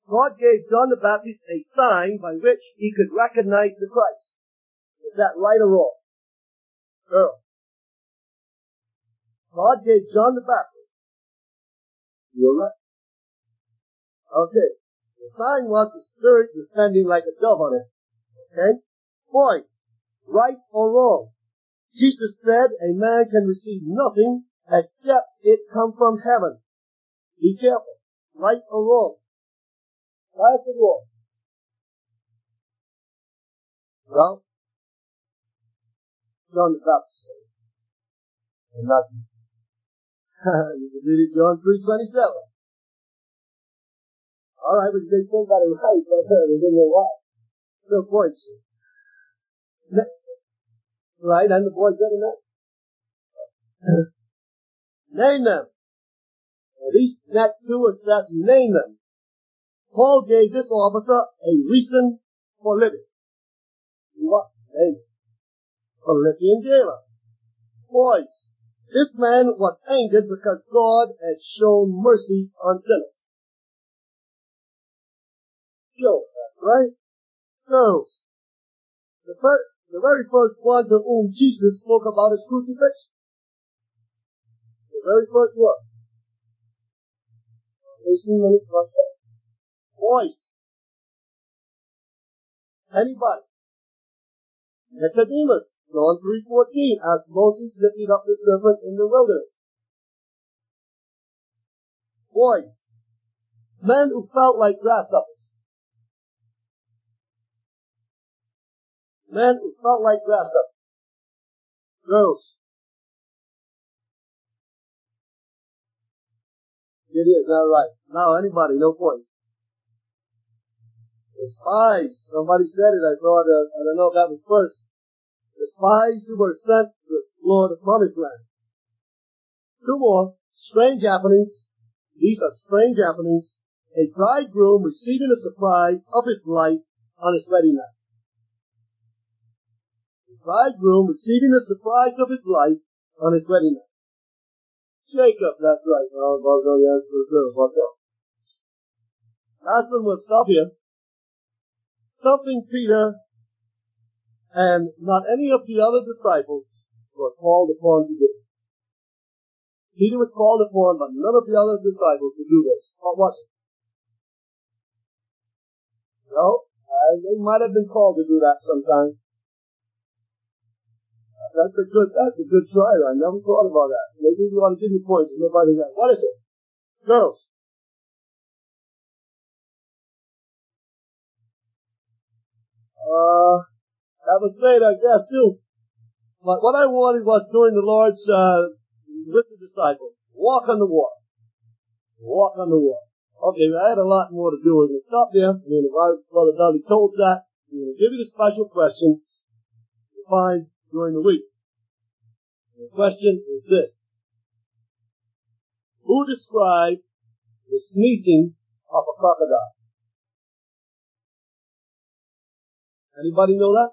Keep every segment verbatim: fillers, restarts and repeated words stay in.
God gave John the Baptist a sign by which he could recognize the Christ. Is that right or wrong? Girl. God gave John the Baptist. You're right. Okay. The sign was the Spirit descending like a dove on it. Okay? Boys, right or wrong? Jesus said a man can receive nothing except it come from heaven. Be careful. Right or wrong? Right or wrong? Well, John the Baptist said it. And not you. You can read it, John three twenty-seven. Alright, but they still got it right, but they didn't know why. No points. Right, and the boy said it now. Name them. These next two assess, name them. Paul gave this officer a reason for living. He must name it. Philippian jailer. Boys, this man was angered because God had shown mercy on sinners. Sure, that's right. Girls, the, first, the very first one to whom Jesus spoke about his crucifixion. The very first one. eighteen minutes plus that. Boys. Anybody? Nicodemus, John three fourteen, as Moses lifted up the serpent in the wilderness. Boys. Men who felt like grasshoppers. Men who felt like grasshoppers. Girls. It is, all right. Now, anybody, no point. The spies. Somebody said it. I thought, uh, I don't know if that was first. The spies who were sent to explore the promised land. Two more. Strange happenings. These are strange happenings. A bridegroom receiving a surprise of his life on his wedding night. A bridegroom receiving a surprise of his life on his wedding night. Jacob, that's right. Oh, I'll go the answer for sure. What's up? Last one, we'll stop here. Something Peter and not any of the other disciples were called upon to do. Peter was called upon, but none of the other disciples to do this. What was it? No, uh, they might have been called to do that sometime. That's a good, that's a good try. I never thought about that. Maybe you want to give me points and nobody got. What is it? Girls. Uh, that was great, I guess, too. But what I wanted was during the Lord's, uh, with the disciples, walk on the water. Walk on the water. Okay, I had a lot more to do with it. Stop there. I mean, if I, Brother Dudley told that, I'm going to give you the special questions to find during the week. The question is this. Who described the sneezing of a crocodile? Anybody know that?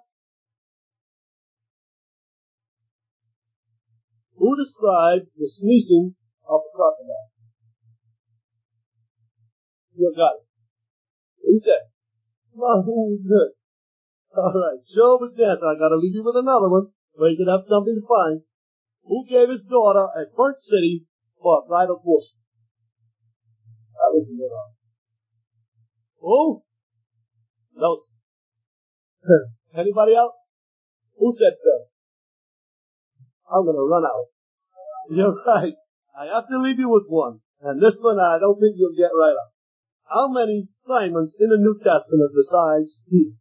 Who described the sneezing of a crocodile? You got it. Who said? Oh, good. All right. Show of death. I got to leave you with another one where you can have something to find. Who gave his daughter a burnt city for a bridal portion? That was the one. Who? No. Anybody else? Who said so? I'm going to run out. You're right. I have to leave you with one. And this one I don't think you'll get right up. How many Simons in the New Testament besides Peter?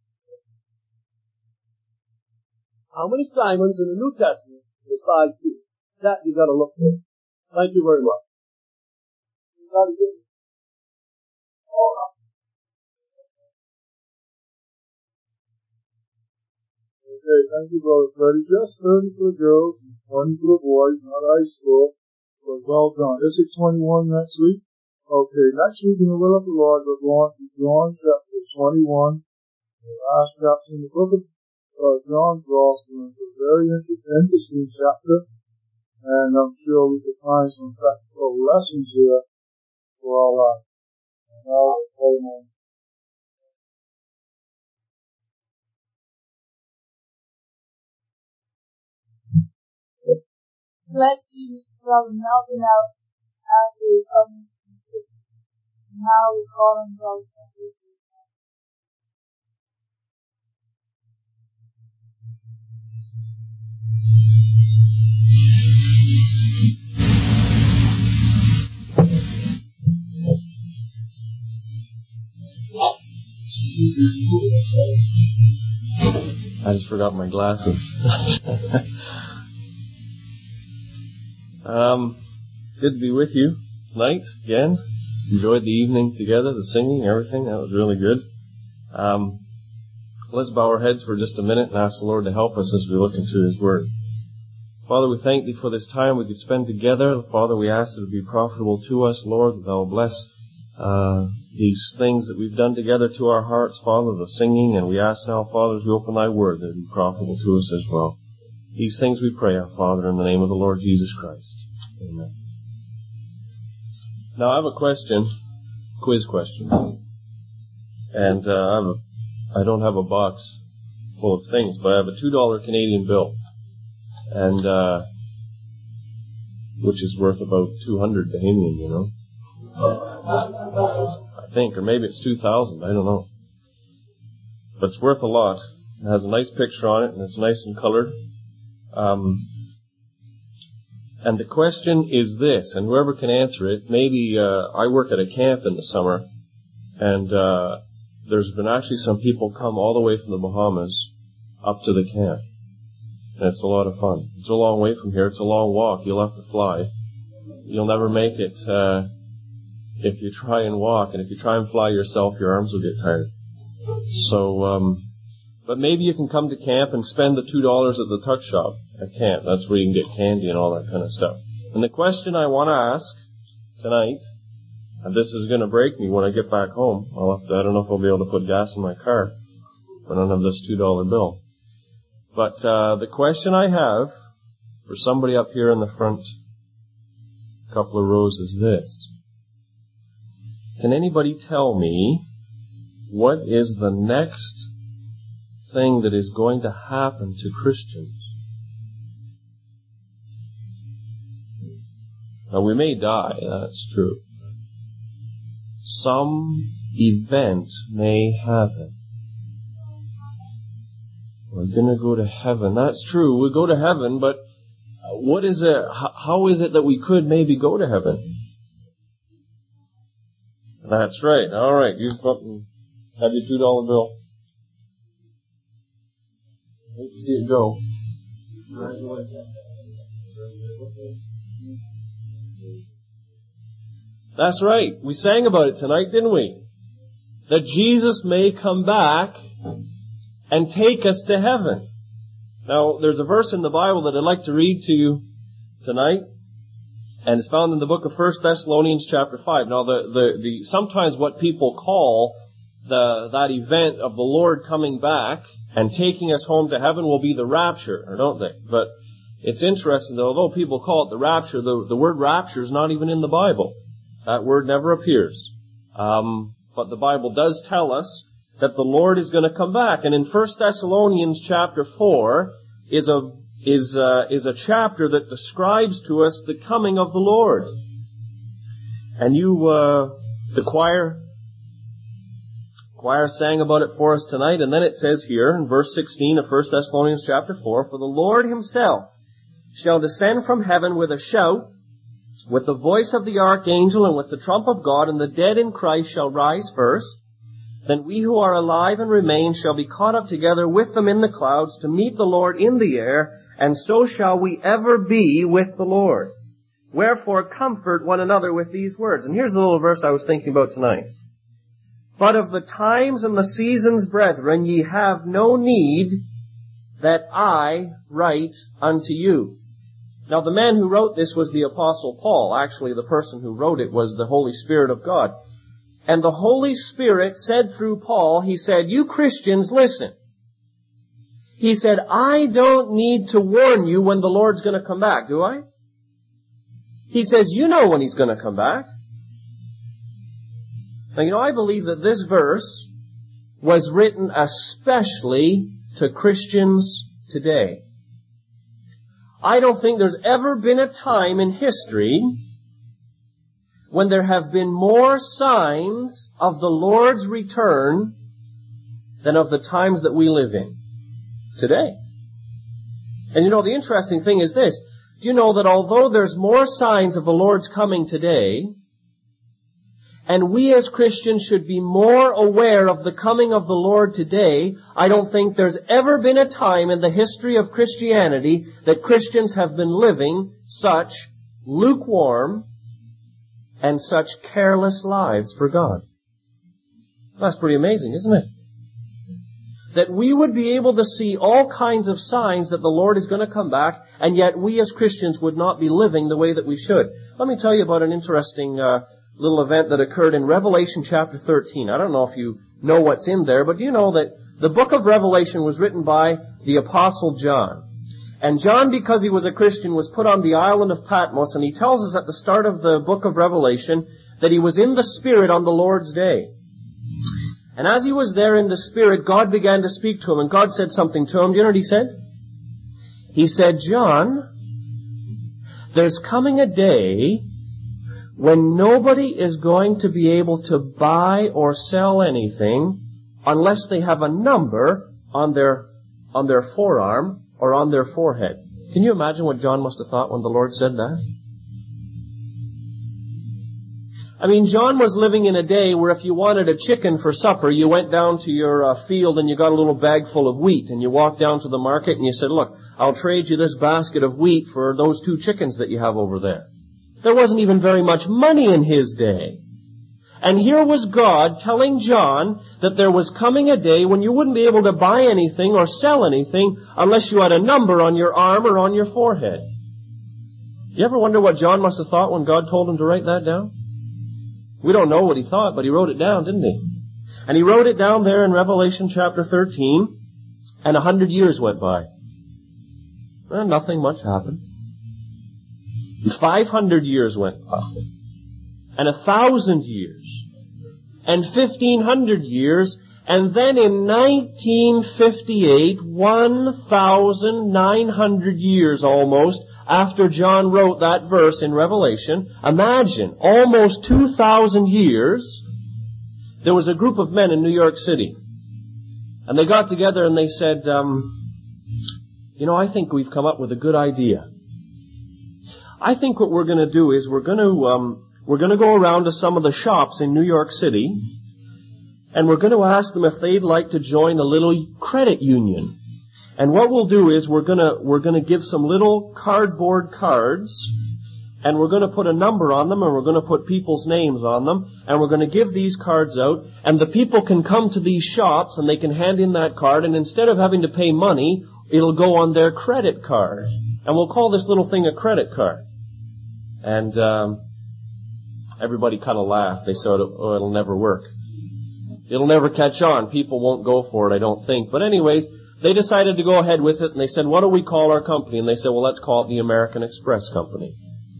How many Simons in the New Testament besides Peter? That you got to look for. Thank you very much. You got to get it. Okay, thank you, Brother Freddie. Just thirty for the girls and twenty for the boys, not high school. So well done. This is twenty-one next week. Okay, next week in the will of the Lord, we're going to John chapter twenty-one. The last chapter in the book of uh, John's Gospel. It's a very interesting chapter. And I'm sure we could find some practical lessons here for our life. And I'll pray, let you from melting out after you come now we call on God. I just forgot my glasses. um, good to be with you tonight again. Enjoyed the evening together, the singing, everything. That was really good. Um, let's bow our heads for just a minute and ask the Lord to help us as we look into His Word. Father, we thank Thee for this time we could spend together. Father, we ask that it be profitable to us, Lord, that Thou will bless uh, these things that we've done together to our hearts, Father, the singing, and we ask now, Father, as we open Thy Word, that it be profitable to us as well. These things we pray, our Father, in the name of the Lord Jesus Christ. Amen. Now, I have a question, quiz question, and uh, I, have a, I don't have a box full of things, but I have a two dollar Canadian bill, and uh, which is worth about two hundred Bahamian, you know. I think, or maybe it's two thousand, I don't know. But it's worth a lot. It has a nice picture on it, and it's nice and colored. Um, and the question is this, and whoever can answer it, maybe uh, I work at a camp in the summer, and uh, there's been actually some people come all the way from the Bahamas up to the camp. And it's a lot of fun. It's a long way from here. It's a long walk. You'll have to fly. You'll never make it uh, if you try and walk. And if you try and fly yourself, your arms will get tired. So, um, but maybe you can come to camp and spend the two dollars at the tuck shop at camp. That's where you can get candy and all that kind of stuff. And the question I want to ask tonight, and this is going to break me when I get back home. I'll have to, I don't know if I'll be able to put gas in my car. I don't have this two dollar bill. But uh, the question I have for somebody up here in the front couple of rows is this. Can anybody tell me what is the next thing that is going to happen to Christians? Now, we may die, that's true. Some event may happen. We're going to go to heaven. That's true. We go to heaven, but what is it? How is it that we could maybe go to heaven? That's right. All right. You have your two dollar bill. Hate to see it go. That's right. We sang about it tonight, didn't we? That Jesus may come back and take us to heaven. Now, there's a verse in the Bible that I'd like to read to you tonight, and it's found in the book of First Thessalonians chapter five. Now, the, the, the, sometimes what people call the, that event of the Lord coming back and taking us home to heaven will be the rapture, or don't they? But it's interesting that although people call it the rapture, the, the word rapture is not even in the Bible. That word never appears. Um, but the Bible does tell us that the Lord is going to come back. And in First Thessalonians chapter four is a is a, is a chapter that describes to us the coming of the Lord. And you, uh, the choir, choir sang about it for us tonight. And then it says here in verse sixteen of First Thessalonians chapter four, "For the Lord Himself shall descend from heaven with a shout, with the voice of the archangel, and with the trump of God, and the dead in Christ shall rise first. Then we who are alive and remain shall be caught up together with them in the clouds to meet the Lord in the air, and so shall we ever be with the Lord. Wherefore comfort one another with these words." And here's the little verse I was thinking about tonight. "But of the times and the seasons, brethren, ye have no need that I write unto you." Now, the man who wrote this was the Apostle Paul. Actually, the person who wrote it was the Holy Spirit of God. And the Holy Spirit said through Paul, he said, "You Christians, listen." He said, "I don't need to warn you when the Lord's going to come back, do I?" He says, "You know when He's going to come back." Now, you know, I believe that this verse was written especially to Christians today. I don't think there's ever been a time in history when there have been more signs of the Lord's return than of the times that we live in today. And you know, the interesting thing is this. Do you know that although there's more signs of the Lord's coming today, and we as Christians should be more aware of the coming of the Lord today, I don't think there's ever been a time in the history of Christianity that Christians have been living such lukewarm and such careless lives for God. That's pretty amazing, isn't it? That we would be able to see all kinds of signs that the Lord is going to come back, and yet we as Christians would not be living the way that we should. Let me tell you about an interesting uh, little event that occurred in Revelation chapter thirteen. I don't know if you know what's in there, but do you know that the book of Revelation was written by the Apostle John? And John, because he was a Christian, was put on the island of Patmos, and he tells us at the start of the book of Revelation that he was in the Spirit on the Lord's day. And as he was there in the Spirit, God began to speak to him, and God said something to him. Do you know what he said? He said, John, there's coming a day when nobody is going to be able to buy or sell anything unless they have a number on their, on their forearm or on their forehead. Can you imagine what John must have thought when the Lord said that? I mean, John was living in a day where if you wanted a chicken for supper, you went down to your uh, field and you got a little bag full of wheat, and you walked down to the market and you said, look, I'll trade you this basket of wheat for those two chickens that you have over there. There wasn't even very much money in his day. And here was God telling John that there was coming a day when you wouldn't be able to buy anything or sell anything unless you had a number on your arm or on your forehead. You ever wonder what John must have thought when God told him to write that down? We don't know what he thought, but he wrote it down, didn't he? And he wrote it down there in Revelation chapter thirteen, and a hundred years went by. Well, nothing much happened. Five hundred years went by. And a thousand years. And fifteen hundred years. And then in nineteen fifty-eight, one thousand nine hundred years almost, after John wrote that verse in Revelation, imagine, almost two thousand years, there was a group of men in New York City. And they got together and they said, um, you know, I think we've come up with a good idea. I think what we're going to do is we're going to, um, we're going to go around to some of the shops in New York City, and we're going to ask them if they'd like to join a little credit union. And what we'll do is we're going to, we're going to give some little cardboard cards, and we're going to put a number on them, and we're going to put people's names on them, and we're going to give these cards out, and the people can come to these shops and they can hand in that card, and instead of having to pay money, it'll go on their credit card. And we'll call this little thing a credit card. And um, everybody kind of laughed. They said, oh, it'll never work. It'll never catch on. People won't go for it, I don't think. But anyways, they decided to go ahead with it, and they said, what do we call our company? And they said, well, let's call it the American Express Company.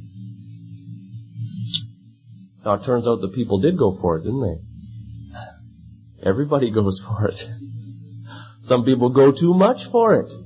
Now, it turns out the people did go for it, didn't they? Everybody goes for it. Some people go too much for it.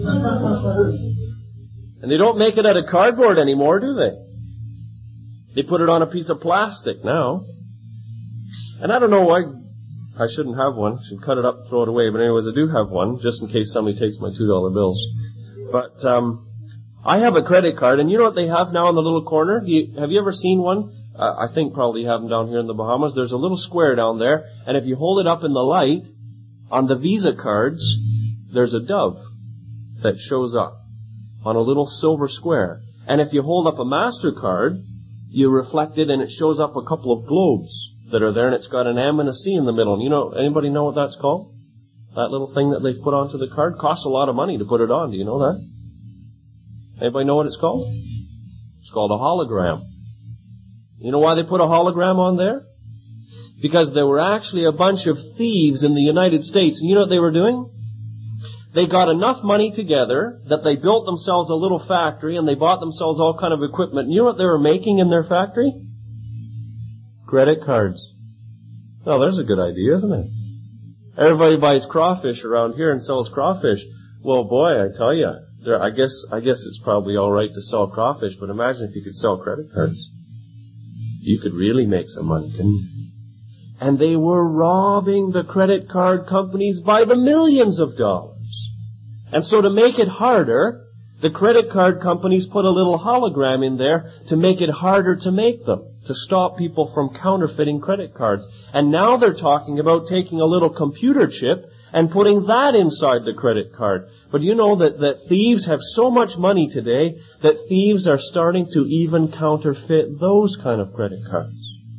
And they don't make it out of cardboard anymore, do they? They put it on a piece of plastic now. And I don't know why I shouldn't have one. I should cut it up and throw it away. But anyways, I do have one, just in case somebody takes my two dollar bills. But um I have a credit card, and you know what they have now in the little corner? Do you, have you ever seen one? Uh, I think probably you have them down here in the Bahamas. There's a little square down there, and if you hold it up in the light, on the Visa cards, there's a dove that shows up on a little silver square. And if you hold up a MasterCard, you reflect it, and it shows up a couple of globes that are there, and it's got an M and a C in the middle. And you know, anybody know what that's called? That little thing that they've put onto the card costs a lot of money to put it on. Do you know that? Anybody know what it's called? It's called a hologram. You know why they put a hologram on there? Because there were actually a bunch of thieves in the United States, and you know what they were doing? They got enough money together that they built themselves a little factory, and they bought themselves all kind of equipment. And you know what they were making in their factory? Credit cards. Well, there's a good idea, isn't it? Everybody buys crawfish around here and sells crawfish. Well, boy, I tell you, there, I guess, I guess it's probably all right to sell crawfish, but imagine if you could sell credit cards. You could really make some money, couldn't you? And they were robbing the credit card companies by the millions of dollars. And so to make it harder, the credit card companies put a little hologram in there to make it harder to make them, to stop people from counterfeiting credit cards. And now they're talking about taking a little computer chip and putting that inside the credit card. But you know that, that thieves have so much money today that thieves are starting to even counterfeit those kind of credit cards.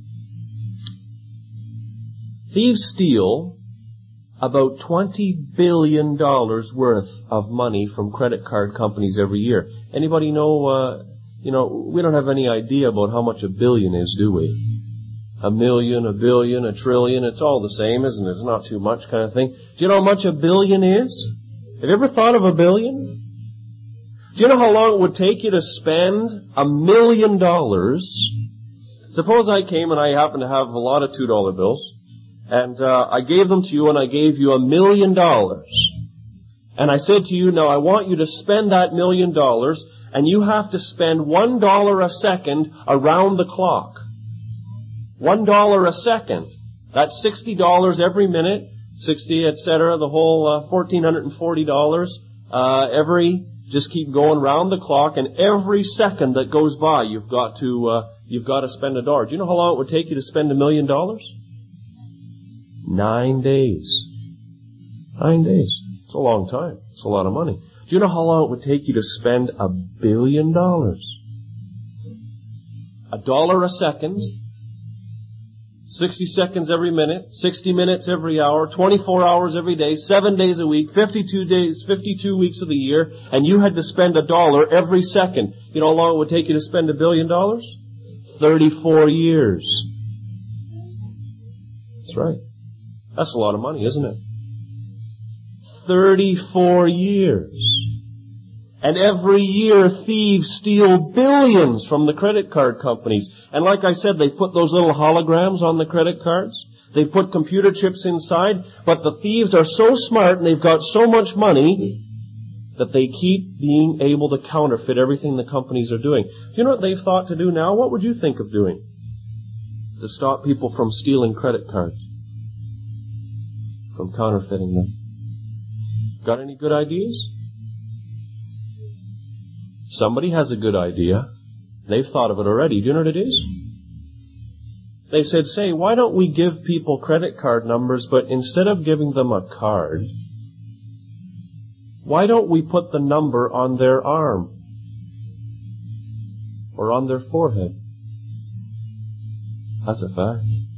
Thieves steal about twenty billion dollars worth of money from credit card companies every year. Anybody know, uh, you know, we don't have any idea about how much a billion is, do we? A million, a billion, a trillion, it's all the same, isn't it? It's not too much kind of thing. Do you know how much a billion is? Have you ever thought of a billion? Do you know how long it would take you to spend a million dollars? Suppose I came and I happen to have a lot of two dollar bills. And uh, I gave them to you, and I gave you a million dollars. And I said to you, now I want you to spend that million dollars, and you have to spend one dollar a second around the clock. One dollar a second. That's sixty dollars every minute, sixty, et cetera. The whole uh, fourteen hundred forty dollars uh, every. Just keep going round the clock, and every second that goes by, you've got to uh, you've got to spend a dollar. Do you know how long it would take you to spend a million dollars? Nine days. Nine days. It's a long time. It's a lot of money. Do you know how long it would take you to spend a billion dollars? A dollar a second, sixty seconds every minute, sixty minutes every hour, twenty-four hours every day, seven days a week, fifty-two days, fifty-two weeks of the year, and you had to spend a dollar every second. You know how long it would take you to spend a billion dollars? thirty-four years. That's right. That's a lot of money, isn't it? thirty-four years. And every year thieves steal billions from the credit card companies. And like I said, they put those little holograms on the credit cards. They put computer chips inside. But the thieves are so smart and they've got so much money that they keep being able to counterfeit everything the companies are doing. Do you know what they've thought to do now? What would you think of doing to stop people from stealing credit cards? From counterfeiting them. Got any good ideas? Somebody has a good idea. They've thought of it already. Do you know what it is? They said, say, why don't we give people credit card numbers, but instead of giving them a card, why don't we put the number on their arm? Or on their forehead? That's a fact.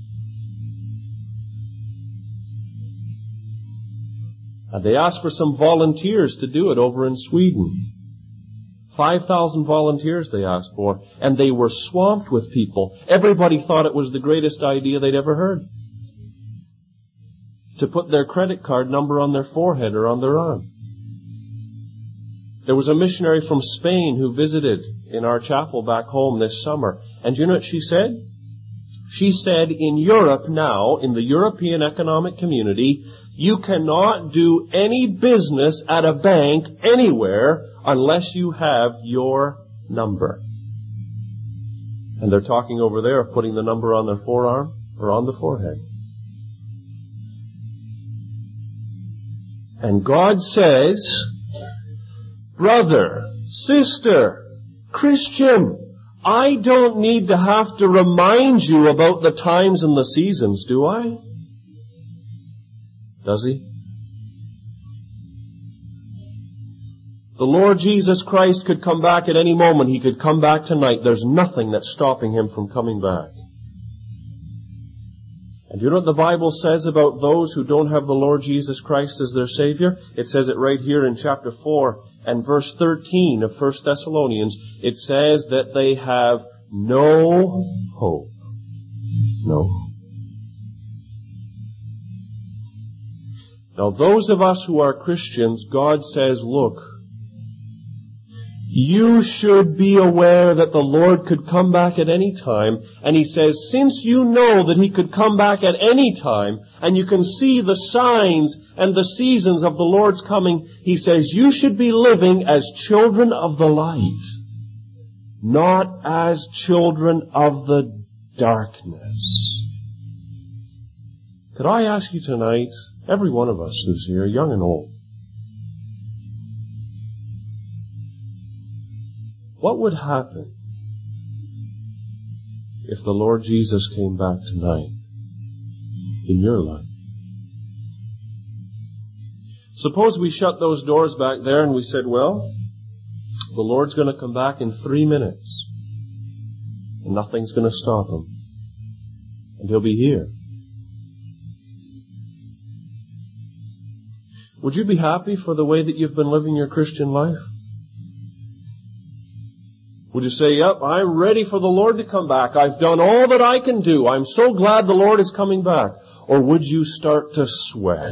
And they asked for some volunteers to do it over in Sweden. five thousand volunteers they asked for, and they were swamped with people. Everybody thought it was the greatest idea they'd ever heard. To put their credit card number on their forehead or on their arm. There was a missionary from Spain who visited in our chapel back home this summer. And do you know what she said? She said, in Europe now, in the European Economic Community, you cannot do any business at a bank anywhere unless you have your number. And they're talking over there of putting the number on their forearm or on the forehead. And God says, brother, sister, Christian, I don't need to have to remind you about the times and the seasons, do I? Does he? The Lord Jesus Christ could come back at any moment. He could come back tonight. There's nothing that's stopping him from coming back. And you know what the Bible says about those who don't have the Lord Jesus Christ as their Savior? It says it right here in chapter four and verse thirteen of First Thessalonians. It says that they have no hope. No. Now those of us who are Christians, God says, look, You should be aware that the Lord could come back at any time. And He says, since you know that He could come back at any time, and you can see the signs and the seasons of the Lord's coming, He says, you should be living as children of the light, not as children of the darkness. Could I ask you tonight, every one of us who's here, young and old, what would happen if the Lord Jesus came back tonight in your life? Suppose we shut those doors back there and we said, well, the Lord's going to come back in three minutes and nothing's going to stop Him. And He'll be here. Would you be happy for the way that you've been living your Christian life? Would you say, yep, I'm ready for the Lord to come back. I've done all that I can do. I'm so glad the Lord is coming back. Or would you start to sweat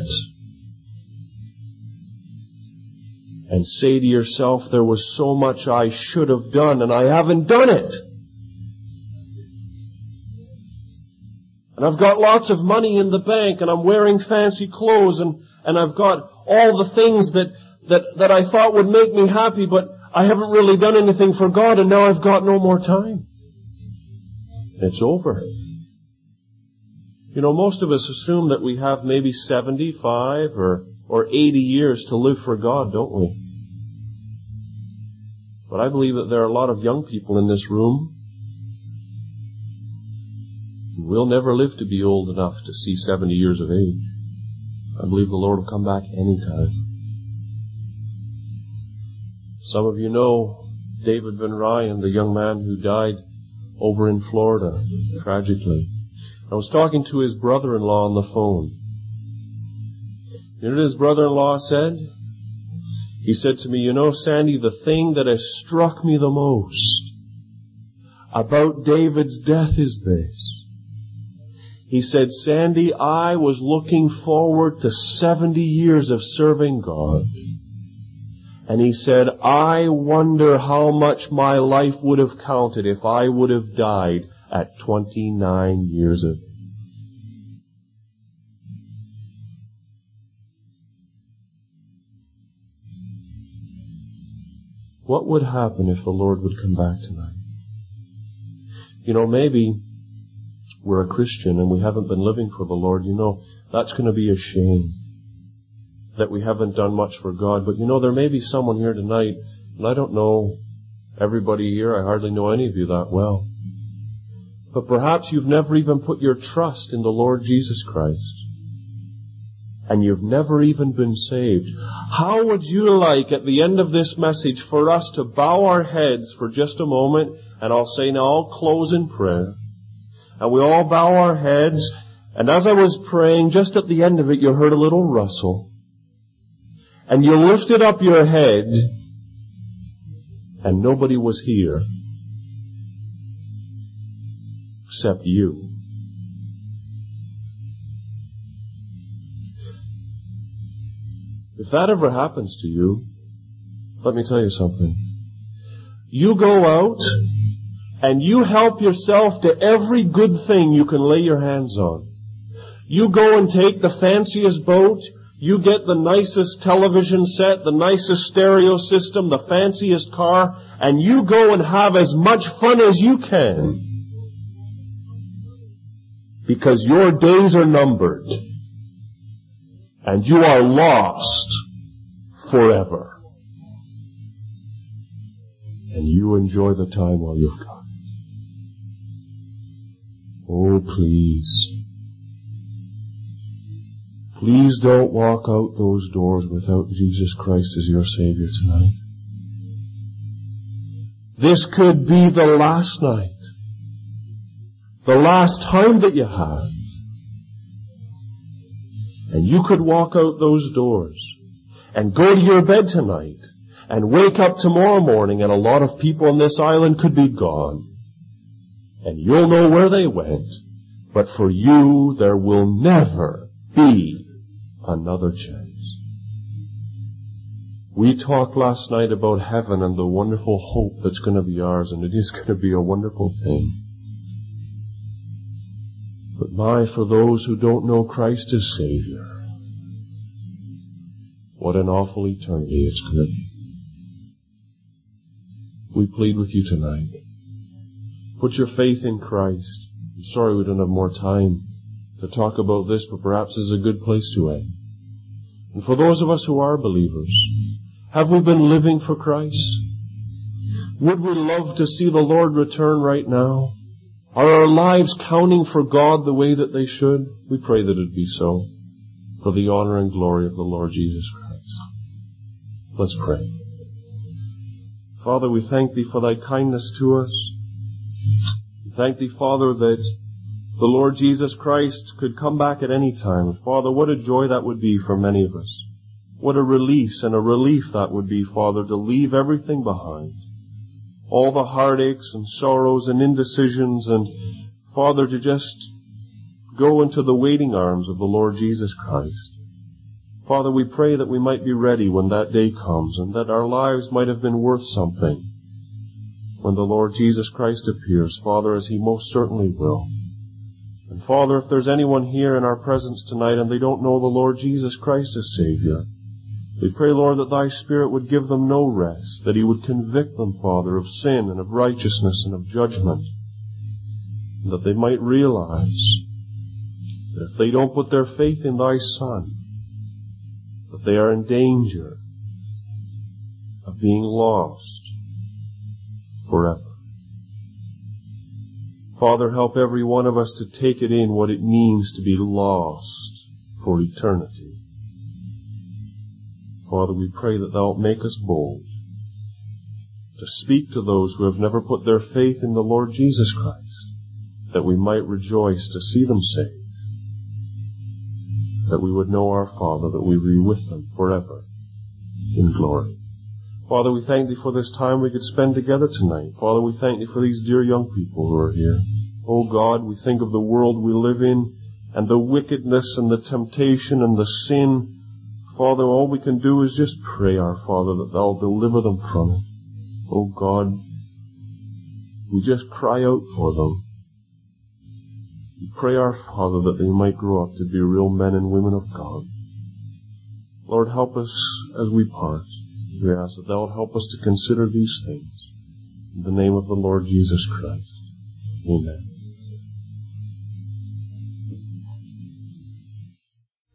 and say to yourself, there was so much I should have done and I haven't done it. And I've got lots of money in the bank and I'm wearing fancy clothes and, and I've got all the things that, that, that I thought would make me happy, but I haven't really done anything for God and now I've got no more time. It's over. You know, most of us assume that we have maybe seventy-five or, or eighty years to live for God, don't we? But I believe that there are a lot of young people in this room who will never live to be old enough to see seventy years of age. I believe the Lord will come back any time. Some of you know David Van Ryan, the young man who died over in Florida, tragically. I was talking to his brother-in-law on the phone. You know what his brother-in-law said? He said to me, you know, Sandy, the thing that has struck me the most about David's death is this. He said, Sandy, I was looking forward to seventy years of serving God. And he said, I wonder how much my life would have counted if I would have died at twenty-nine years of age. What would happen if the Lord would come back tonight? You know, maybe we're a Christian and we haven't been living for the Lord. You know, that's going to be a shame that we haven't done much for God. But you know, there may be someone here tonight, and I don't know everybody here, I hardly know any of you that well. But perhaps you've never even put your trust in the Lord Jesus Christ. And you've never even been saved. How would you like at the end of this message for us to bow our heads for just a moment, and I'll say now, I'll close in prayer. And we all bow our heads, and as I was praying, just at the end of it, you heard a little rustle. And you lifted up your head, and nobody was here except you. If that ever happens to you, let me tell you something. You go out and you help yourself to every good thing you can lay your hands on. You go and take the fanciest boat. You get the nicest television set, the nicest stereo system, the fanciest car, and you go and have as much fun as you can. Because your days are numbered. And you are lost forever. And you enjoy the time while you've got it. Oh, please. Please don't walk out those doors without Jesus Christ as your Savior tonight. This could be the last night. The last time that you have. And you could walk out those doors and go to your bed tonight and wake up tomorrow morning and a lot of people on this island could be gone. And you'll know where they went. But for you, there will never be another chance. We talked last night about heaven and the wonderful hope that's going to be ours, and it is going to be a wonderful thing. But my, for those who don't know Christ as Savior, what an awful eternity it's going to be. We plead with you tonight. Put your faith in Christ. I'm sorry we don't have more time to talk about this, but perhaps this is a good place to end. And for those of us who are believers, have we been living for Christ? Would we love to see the Lord return right now? Are our lives counting for God the way that they should? We pray that it be so, for the honor and glory of the Lord Jesus Christ. Let's pray. Father, we thank Thee for Thy kindness to us. We thank Thee, Father, that the Lord Jesus Christ could come back at any time. Father, what a joy that would be for many of us. What a release and a relief that would be, Father, to leave everything behind. All the heartaches and sorrows and indecisions, and, Father, to just go into the waiting arms of the Lord Jesus Christ. Father, we pray that we might be ready when that day comes, and that our lives might have been worth something when the Lord Jesus Christ appears, Father, as He most certainly will. And Father, if there's anyone here in our presence tonight and they don't know the Lord Jesus Christ as Savior, we pray, Lord, that Thy Spirit would give them no rest, that He would convict them, Father, of sin and of righteousness and of judgment, and that they might realize that if they don't put their faith in Thy Son, that they are in danger of being lost forever. Father, help every one of us to take it in what it means to be lost for eternity. Father, we pray that Thou wilt make us bold to speak to those who have never put their faith in the Lord Jesus Christ, that we might rejoice to see them saved, that we would know our Father, that we would be with them forever in glory. Father, we thank Thee for this time we could spend together tonight. Father, we thank Thee for these dear young people who are here. Oh God, we think of the world we live in and the wickedness and the temptation and the sin. Father, all we can do is just pray, our Father, that Thou deliver them from it. Oh God, we just cry out for them. We pray, our Father, that they might grow up to be real men and women of God. Lord, help us as we part. We ask that Thou wilt help us to consider these things. In the name of the Lord Jesus Christ. Amen.